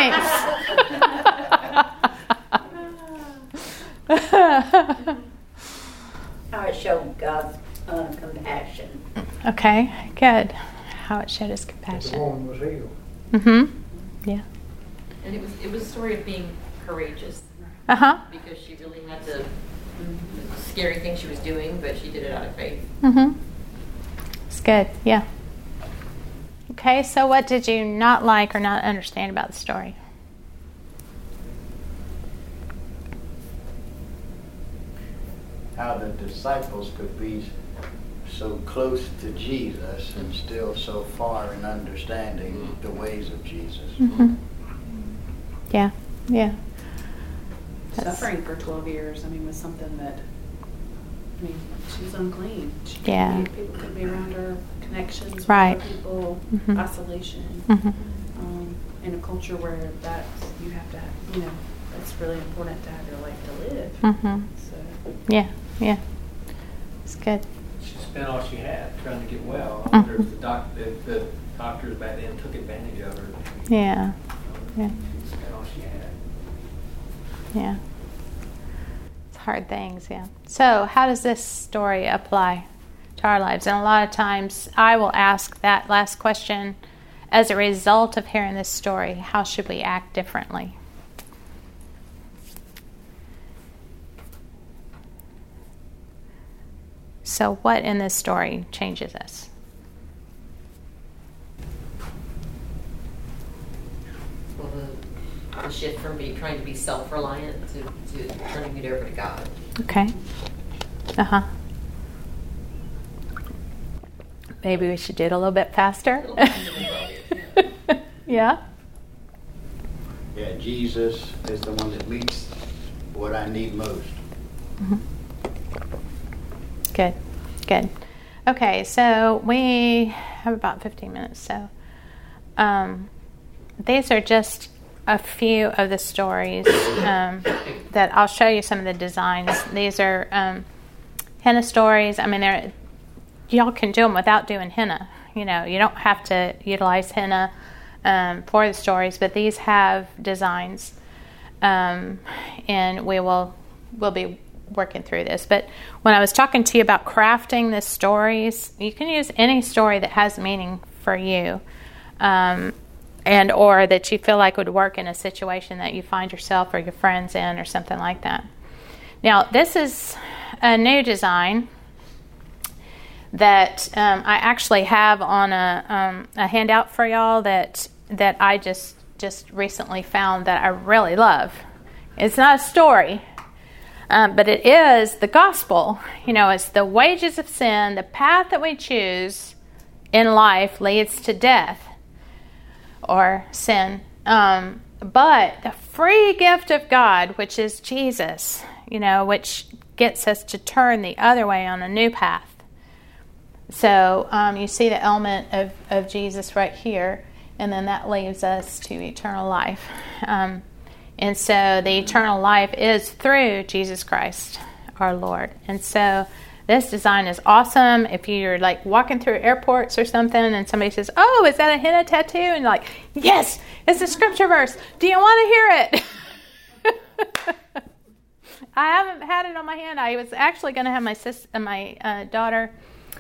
thanks. How it showed God's uh, compassion. Okay, good. How it showed his But the compassion. woman was healed. Mm-hmm. Yeah. And it was it was a story of being courageous Uh huh. because she really had to scary thing she was doing, but she did it out of faith. Mm-hmm. It's good. Yeah. Okay, so what did you not like or not understand about the story? How the disciples could be so close to Jesus and still so far in understanding the ways of Jesus. Mm-hmm. Yeah, yeah. Suffering for twelve years, I mean, was something that, I mean, she was unclean. She Yeah. couldn't be, people couldn't be around her, connections with Right. other people, Mhm. isolation. Mhm. Um, in a culture where that's, you have to, have, you know, it's really important to have your life to live. Mm-hmm. So, Yeah, yeah. It's good. She spent all she had trying to get well. I Mhm. wonder if the doc, if the doctors back then took advantage of her. Yeah, yeah, She spent all she had. yeah. It's hard things, yeah. So how does this story apply to our lives? And a lot of times I will ask that last question as a result of hearing this story. How should we act differently? So what in this story changes us? Well, the, the shift from be, trying to be self-reliant to, to turning it over to God. Okay. Uh-huh. Maybe we should do it a little bit faster. Yeah. Yeah, Jesus is the one that meets what I need most. Mm-hmm. Good, good. Okay, so we have about fifteen minutes. So um, these are just a few of the stories um, that I'll show you some of the designs. These are um, henna stories. I mean, they're, y'all can do them without doing henna. You know, you don't have to utilize henna um, for the stories, but these have designs, um, and we will will be working through this. But when I was talking to you about crafting the stories, you can use any story that has meaning for you, um, and or that you feel like would work in a situation that you find yourself or your friends in or something like that. Now, this is a new design that um, I actually have on a, um, a handout for y'all that that I just just recently found that I really love. It's not a story, um, but it is the gospel. You know, it's the wages of sin. The path that we choose in life leads to death or sin. Um, but the free gift of God, which is Jesus, you know, which gets us to turn the other way on a new path. So um, you see the element of, of Jesus right here, and then that leads us to eternal life. Um, and so the eternal life is through Jesus Christ, our Lord. And so this design is awesome. If you're like walking through airports or something and somebody says, "Oh, is that a henna tattoo?" And you're like, "Yes, it's a scripture verse. Do you want to hear it?" I haven't had it on my hand. I was actually going to have my sis, uh, my uh, daughter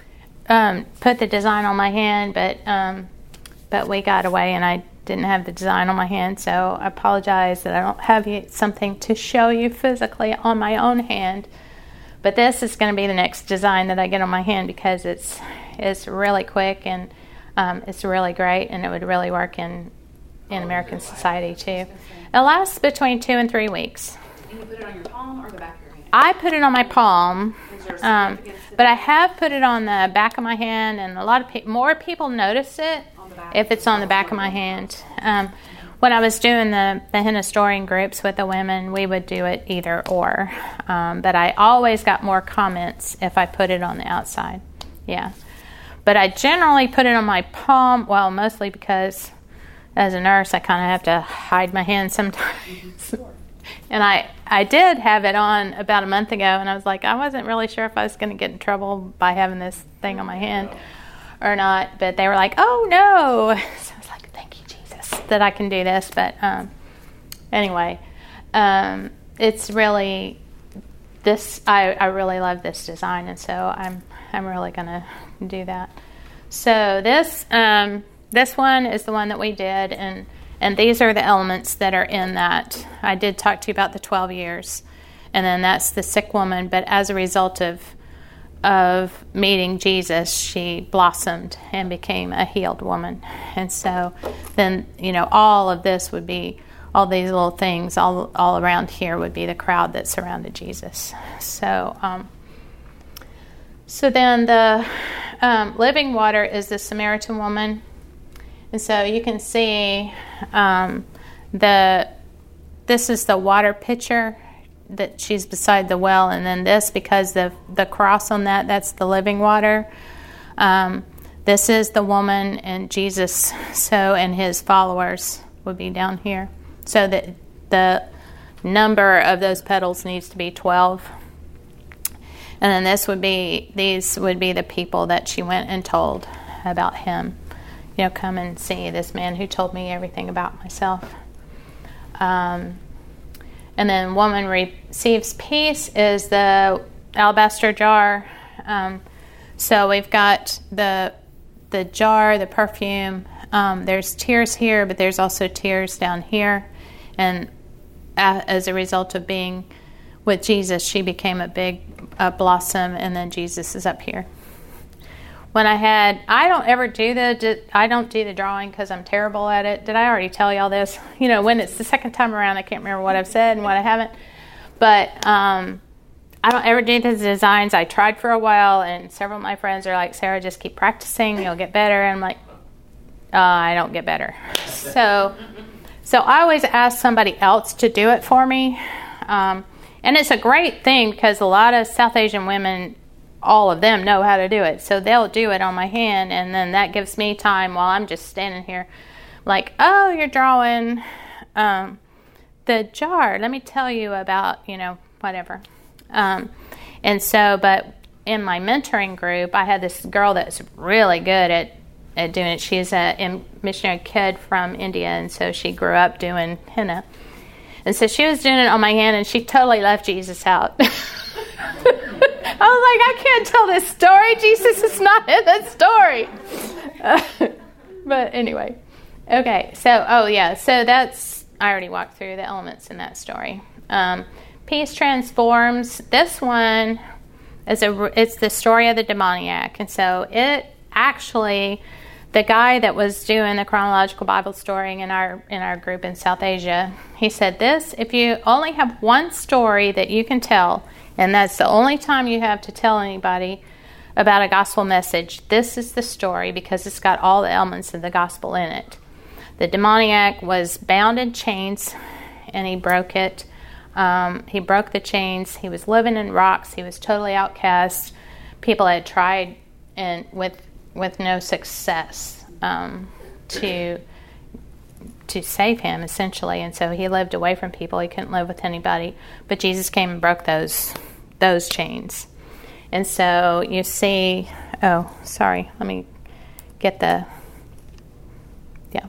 um, put the design on my hand, but um, but we got away and I didn't have the design on my hand. So I apologize that I don't have you, something to show you physically on my own hand. But this is going to be the next design that I get on my hand because it's it's really quick and um, it's really great, and it would really work in in American society too. It lasts between two and three weeks. And you put it on your palm or the back of your hand? I put it on my palm, Is there a um, significance to but I that? have put it on the back of my hand, and a lot of pe- more people notice it On the back? if it's on the back of my hand. Um, when I was doing the, the henna storing groups with the women, we would do it either or. Um, but I always got more comments if I put it on the outside. Yeah. But I generally put it on my palm, well, mostly because as a nurse, I kind of have to hide my hand sometimes. And I, I did have it on about a month ago, and I was like, I wasn't really sure if I was going to get in trouble by having this thing on my hand or not. But they were like, "Oh, no." So I was like, thank you, Jesus, that I can do this. But um, anyway, um, it's really, this, I, I really love this design, and so I'm I'm really going to do that. So this um, this one is the one that we did, and And these are the elements that are in that. I did talk to you about the twelve years. And then that's the sick woman. But as a result of of meeting Jesus, she blossomed and became a healed woman. And so then, you know, all of this would be, all these little things all, all around here would be the crowd that surrounded Jesus. So, um, So then the um, living water is the Samaritan woman. And so you can see um, the this is the water pitcher that she's beside the well, and then this, because the the cross on that, that's the living water. Um, this is the woman, and Jesus, so and his followers would be down here. So that the number of those petals needs to be twelve. And then this would be these would be the people that she went and told about him. You know, come and see this man who told me everything about myself. Um, and then woman receives peace is the alabaster jar. Um, so we've got the the jar, the perfume. Um, there's tears here, but there's also tears down here. And a, as a result of being with Jesus, she became a big uh, blossom, and then Jesus is up here. When I had, I don't ever do the, I don't do the drawing because I'm terrible at it. Did I already tell y'all this? You know, when it's the second time around, I can't remember what I've said and what I haven't. But um, I don't ever do the designs. I tried for a while, and several of my friends are like, Sarah, just keep practicing. You'll get better. And I'm like, uh, I don't get better. So, so I always ask somebody else to do it for me. Um, and it's a great thing because a lot of South Asian women, all of them know how to do it. So they'll do it on my hand, and then that gives me time while I'm just standing here like, oh, you're drawing um, the jar. Let me tell you about, you know, whatever. Um, and so, but in my mentoring group, I had this girl that's really good at, at doing it. She's a missionary kid from India, and so she grew up doing henna. And so she was doing it on my hand, and she totally left Jesus out. I was like, I can't tell this story. Jesus is not in the story. Uh, but anyway. Okay, so, oh yeah, so that's, I already walked through the elements in that story. Um, Peace transforms. This one is a, it's the story of the demoniac. And so it actually, the guy that was doing the chronological Bible story in our in our group in South Asia, he said this, if you only have one story that you can tell, and that's the only time you have to tell anybody about a gospel message, this is the story because it's got all the elements of the gospel in it. The demoniac was bound in chains, and he broke it. Um, he broke the chains. He was living in rocks. He was totally outcast. People had tried, and with with no success, um, to to save him, essentially. And so he lived away from people. He couldn't live with anybody. But Jesus came and broke those those chains. And so you see, oh, sorry, let me get the, yeah.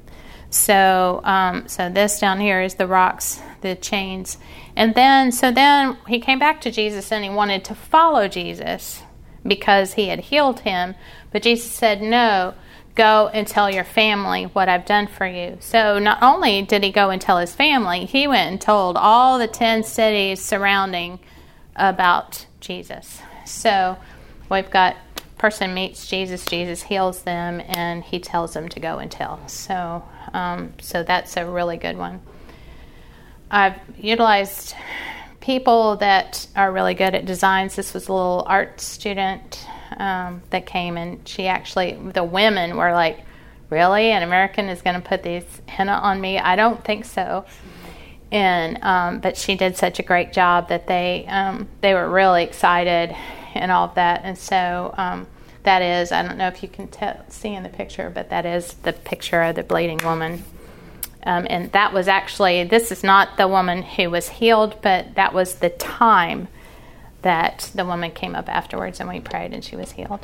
So um, so this down here is the rocks, the chains. And then, so then he came back to Jesus and he wanted to follow Jesus because he had healed him. But Jesus said, no, go and tell your family what I've done for you. So not only did he go and tell his family, he went and told all the ten cities surrounding about Jesus. So we've got person meets Jesus, Jesus heals them, and he tells them to go and tell. So um, so that's a really good one. I've utilized people that are really good at designs. This was a little art student um, that came, and she actually, the women were like, really? An American is going to put these henna on me? I don't think so. And um, but she did such a great job that they um, they were really excited and all of that. And so um, that is, I don't know if you can t- see in the picture, but that is the picture of the bleeding woman. Um, and that was actually, this is not the woman who was healed, but that was the time that the woman came up afterwards and we prayed and she was healed.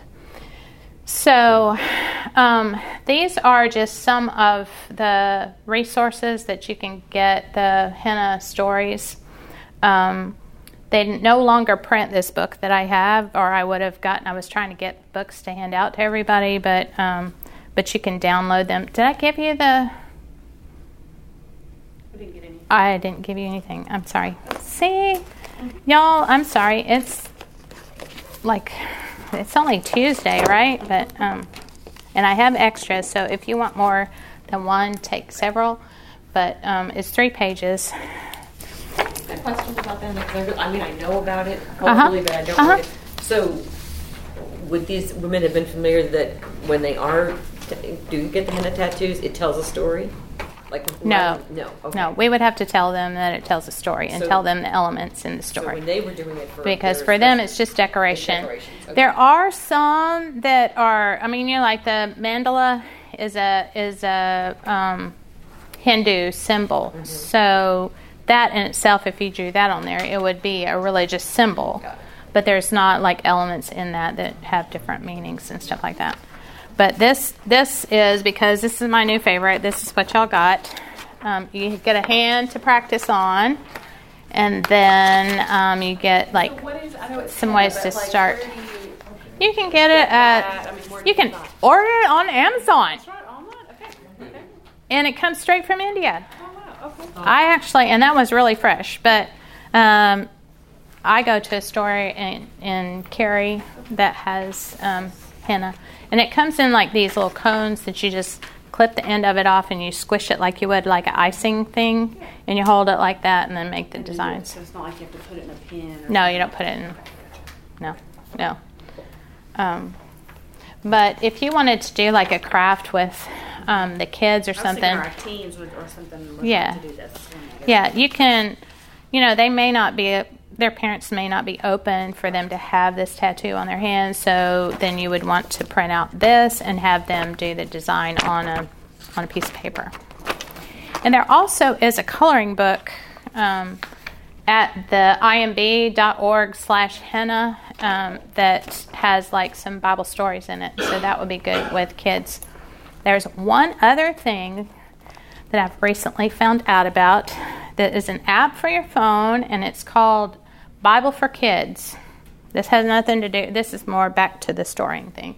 So um, these are just some of the resources that you can get, the henna stories. Um, they no longer print this book that I have, or I would have gotten, I was trying to get books to hand out to everybody, but um, but you can download them. Did I give you the... I didn't get any. I didn't give you anything. I'm sorry. See, y'all, I'm sorry. It's like, it's only Tuesday, right? But um, and I have extras, so if you want more than one, take several. But um, it's three pages. I have questions about that. I mean, I know about it, hopefully, Uh-huh. but I don't Uh-huh. know it. So, would these women have been familiar that when they are t- do get the henna tattoos, it tells a story? Like No, no, okay. no. We would have to tell them that it tells a story and So- tell them the elements in the So story. when they were doing it for Because their for them, expression- it's just decoration. decorations, okay. There are some that are. I mean, you know, like the mandala is a is a um, Hindu symbol. Mm-hmm. So that in itself, if you drew that on there, it would be a religious symbol. Got it. But there's not like elements in that that have different meanings and stuff like that. But this this is because this is my new favorite. This is what y'all got. Um, you get a hand to practice on, and then um, you get like So what is, I know it's some henna, ways but, to like, start. where do you- You can get it at. I mean, where do You can buy it? order it on Amazon, That's right, online. Okay. Okay. and it comes straight from India. Oh wow. Okay. I actually, and that was really fresh. But um, I go to a store in in Cary that has um, henna, and it comes in like these little cones that you just clip the end of it off, and you squish it like you would like an icing thing, and you hold it like that, and then make the designs. So it's not like you have to put it in a pin. Or No, you don't put it in. No, no. Um, but if you wanted to do like a craft with um, the kids or I was something, thinking our teens would, or something. Would Yeah. like to do this. yeah, you can. You know, they may not be. Their parents may not be open for them to have this tattoo on their hands. So then you would want to print out this and have them do the design on a on a piece of paper. And there also is a coloring book um, at the I M B dot org slash henna um, that has like some Bible stories in it. So that would be good with kids. There's one other thing that I've recently found out about that is an app for your phone, and it's called Bible for Kids. This has nothing to do, this is more back to the storying thing.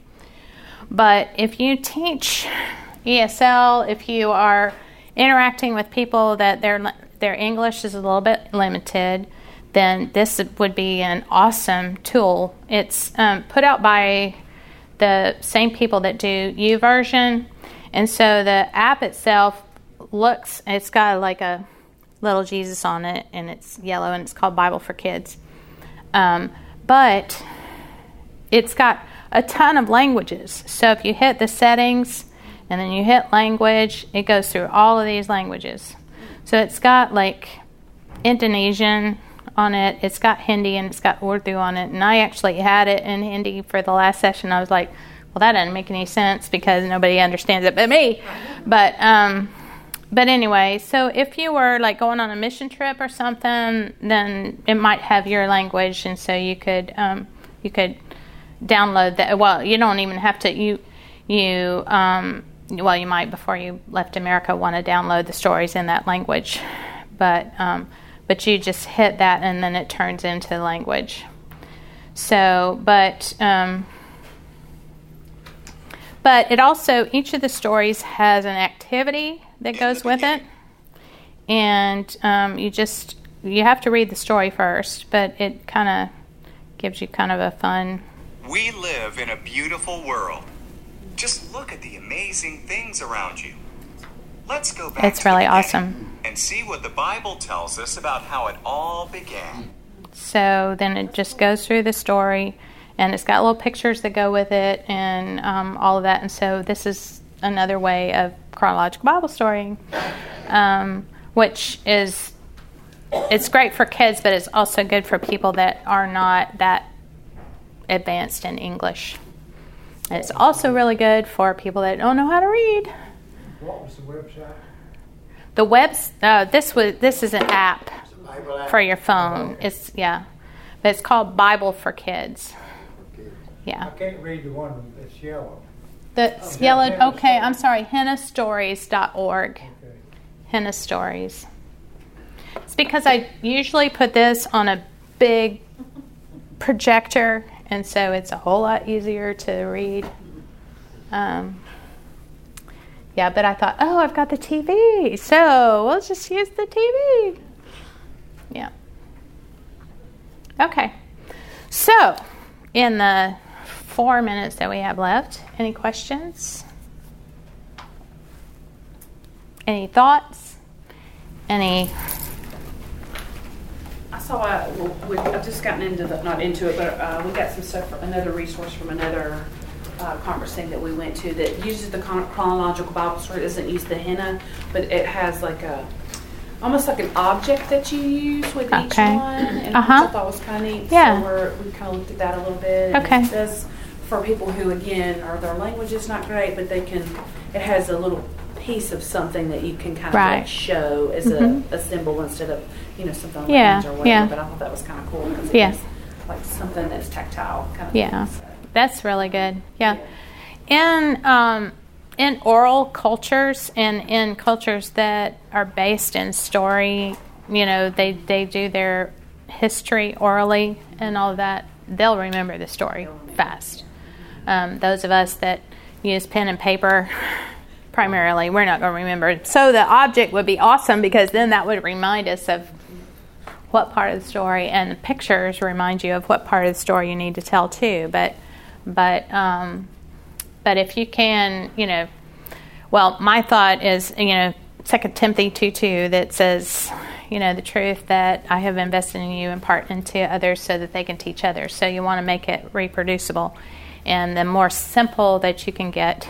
But if you teach E S L, if you are interacting with people that their their English is a little bit limited, then this would be an awesome tool. It's um, put out by the same people that do YouVersion, and so the app itself looks, it's got like a little Jesus on it, and it's yellow, and it's called Bible for Kids. Um, but it's got a ton of languages. So if you hit the settings and then you hit language, it goes through all of these languages. So it's got like Indonesian on it, it's got Hindi, and it's got Urdu on it. And I actually had it in Hindi for the last session. I was like, well, that doesn't make any sense because nobody understands it but me. But um But anyway, so if you were like going on a mission trip or something, then it might have your language, and so you could um, you could download that. Well, you don't even have to. You you um, well, you might before you left America want to download the stories in that language, but um, but you just hit that, and then it turns into language. So, but. Um, But it also, each of the stories has an activity that goes with it. And um, you just, you have to read the story first, but it kind of gives you kind of a fun. We live in a beautiful world. Just look at the amazing things around you. Let's go back It's to really the beginning awesome. and see what the Bible tells us about how it all began. So then it just goes through the story. And it's got little pictures that go with it and um, all of that. And so this is another way of chronological Bible storying, um, which is, it's great for kids, but it's also good for people that are not that advanced in English. And it's also really good for people that don't know how to read. What was the website? The webs, uh, this was this is an app Bible app. for your phone. It's, yeah, but it's called Bible for Kids. Yeah. I can't read the one that's yellow. That's Oh, yellowed. Henna Okay, Stories. I'm sorry. henna stories dot org. Okay. Henna Stories. It's because I usually put this on a big projector, and so it's a whole lot easier to read. Um, yeah, but I thought, oh, I've got the T V, so we'll just use the T V. Yeah. Okay. So, in the four minutes that we have left, any questions? Any thoughts? Any? I saw, uh, we, I've just gotten into the, not into it, but uh, we got some stuff, from another resource from another uh, conference thing that we went to that uses the chron- chronological Bible story. It doesn't use the henna, but it has like a, almost like an object that you use with Okay. each one, and Uh-huh. which I thought was kind of neat. Yeah. So we're, we kind of looked at that a little bit. And Okay. It says for people who, again, are their language is not great, but they can, it has a little piece of something that you can kind of Right. like show as Mhm. a, a symbol instead of, you know, something like Yeah, hands or whatever. yeah. But I thought that was kind of cool because it Yeah. was like something that's tactile kind of Yeah, thing. So, that's really good. Yeah. In um, in oral cultures and in cultures that are based in story, you know, they, they do their history orally and all of that, they'll remember the story fast. Um, those of us that use pen and paper primarily, we're not going to remember. So the object would be awesome because then that would remind us of what part of the story, and the pictures remind you of what part of the story you need to tell too. But, but, um, but if you can, you know, well, my thought is, you know, Second Timothy two two that says, you know, the truth that I have invested in you impart into others so that they can teach others. So you want to make it reproducible, and the more simple that you can get,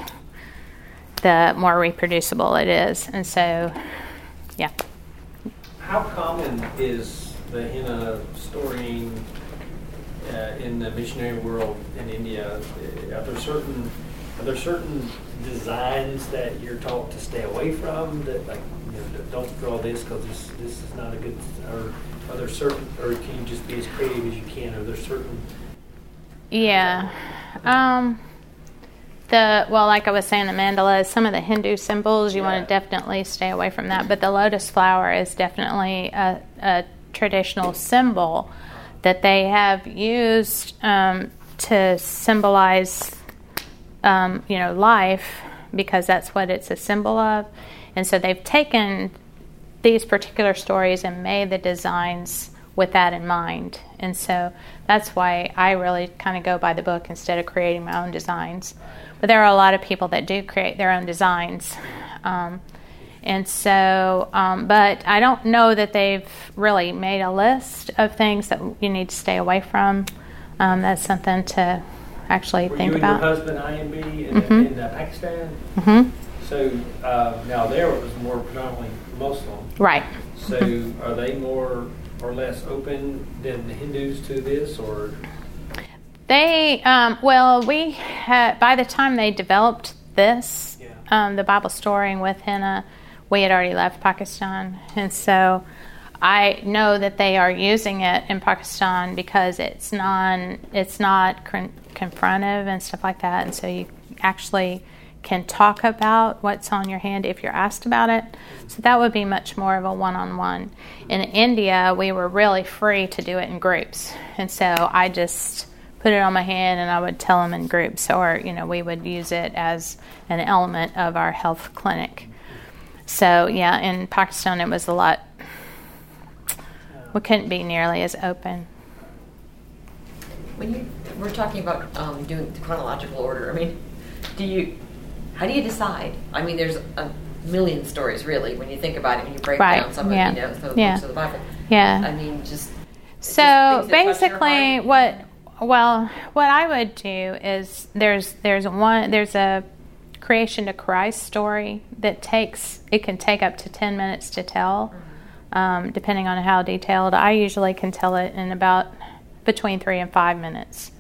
the more reproducible it is. And so, yeah. How common is the henna storying uh, in the missionary world in India? Are there certain are there certain designs that you're taught to stay away from? That like, you know, don't draw this because this this is not a good. Or are there certain, or can you just be as creative as you can? Are there certain? Yeah. Um, the well, like I was saying, the mandala, some of the Hindu symbols, you Yeah. want to definitely stay away from that. But the lotus flower is definitely a, a traditional symbol that they have used um, to symbolize, um, you know, life, because that's what it's a symbol of. And so they've taken these particular stories and made the designs with that in mind. And so that's why I really kind of go by the book instead of creating my own designs. But there are a lot of people that do create their own designs. Um, and so, um, but I don't know that they've really made a list of things that you need to stay away from. Um, that's something to actually Were think you about. and your husband I M B in, Mhm. in uh, Pakistan? Mm-hmm. So uh, now there it was more predominantly Muslim. Right. So are they more or less open than the Hindus to this, or? They, um, well, we had, by the time they developed this, Yeah. um, the Bible storying with henna, we had already left Pakistan. And so I know that they are using it in Pakistan because it's non, it's not con- confrontive and stuff like that. And so you actually can talk about what's on your hand if you're asked about it. So that would be much more of a one-on-one. In India, we were really free to do it in groups. And so I just put it on my hand and I would tell them in groups, or, you know, we would use it as an element of our health clinic. So, yeah, in Pakistan it was a lot, we couldn't be nearly as open. When you we're talking about um, doing the chronological order, I mean, do you, how do you decide? I mean, there's a million stories, really, when you think about it, when you break Right, down some yeah, of, you know, some of the yeah. books of the Bible. Yeah. I mean, just... it's So just things that touch your basically, heart. what well, what I would do is there's there's one there's a creation to Christ story that takes it can take up to ten minutes to tell, um, depending on how detailed. I usually can tell it in about between three and five minutes.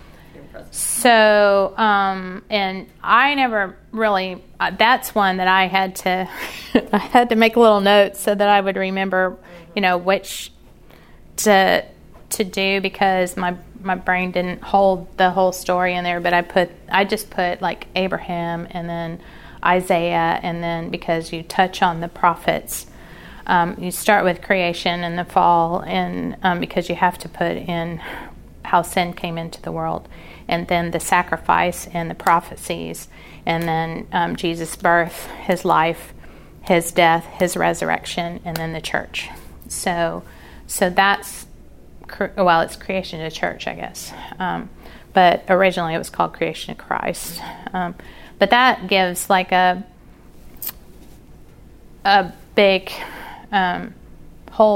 So, um, and I never really, uh, that's one that I had to, I had to make little notes so that I would remember, you know, which to, to do, because my, my brain didn't hold the whole story in there, but I put, I just put like Abraham and then Isaiah, and then because you touch on the prophets, um, you start with creation and the fall, and um, because you have to put in how sin came into the world, and then the sacrifice and the prophecies, and then um, Jesus' birth, his life, his death, his resurrection, and then the church. So, so that's cre- well, it's creation to church, I guess. Um, but originally it was called Creation to Christ. Um, but that gives like a a big um, whole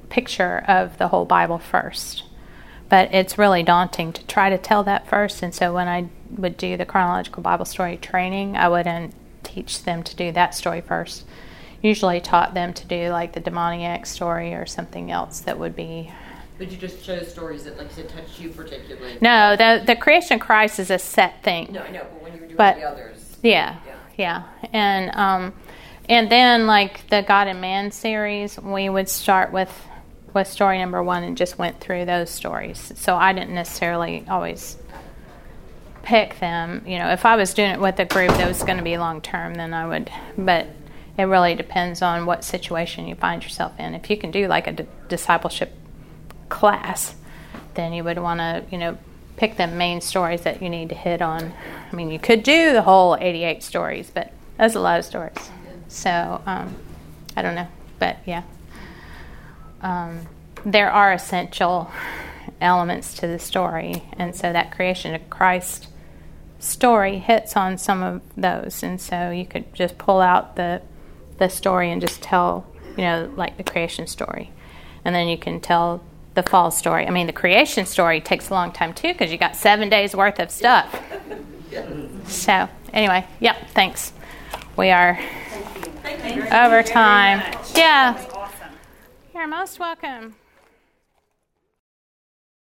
picture of the whole Bible first. But it's really daunting to try to tell that first, and so when I would do the chronological Bible story training, I wouldn't teach them to do that story first. Usually taught them to do like the demoniac story or something else that would be... But you just chose stories that, like you said, touched you particularly. No, the the creation of Christ is a set thing. No, I know, but when you were doing but, the others. Yeah, yeah. yeah. And, um, and then like the God and Man series, we would start with... with story number one and just went through those stories. So I didn't necessarily always pick them. You know, if I was doing it with a group that was going to be long term, then I would, but it really depends on what situation you find yourself in. If you can do like a d- discipleship class, then you would want to, you know, pick the main stories that you need to hit on. I mean, you could do the whole eighty-eight stories, but that's a lot of stories. So, um, I don't know, but yeah. Um, there are essential elements to the story, and so that creation of Christ story hits on some of those. And so you could just pull out the the story and just tell, you know, like the creation story, and then you can tell the fall story. I mean, the creation story takes a long time too because you got seven days worth of stuff. So anyway, yep. Thanks. We are Thank you. over time. Thank you very much. Yeah. That was awesome. You're most welcome.